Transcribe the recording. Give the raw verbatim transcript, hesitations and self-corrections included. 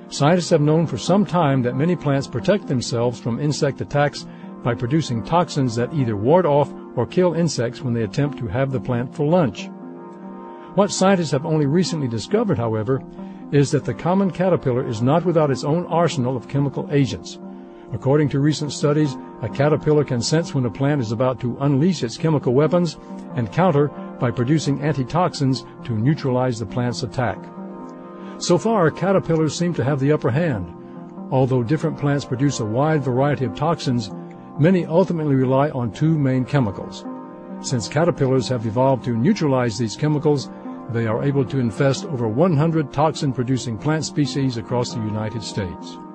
Scientists have known for some time that many plants protect themselves from insect attacks by producing toxins that either ward off or kill insects when they attempt to have the plant for lunch. What scientists have only recently discovered, however, is that the common caterpillar is not without its own arsenal of chemical agents. According to recent studies, a caterpillar can sense when a plant is about to unleash its chemical weapons and counter by producing antitoxins to neutralize the plant's attack. So far, caterpillars seem to have the upper hand. Although different plants produce a wide variety of toxins, many ultimately rely on two main chemicals. Since caterpillars have evolved to neutralize these chemicals, they are able to infest over one hundred toxin-producing plant species across the United States.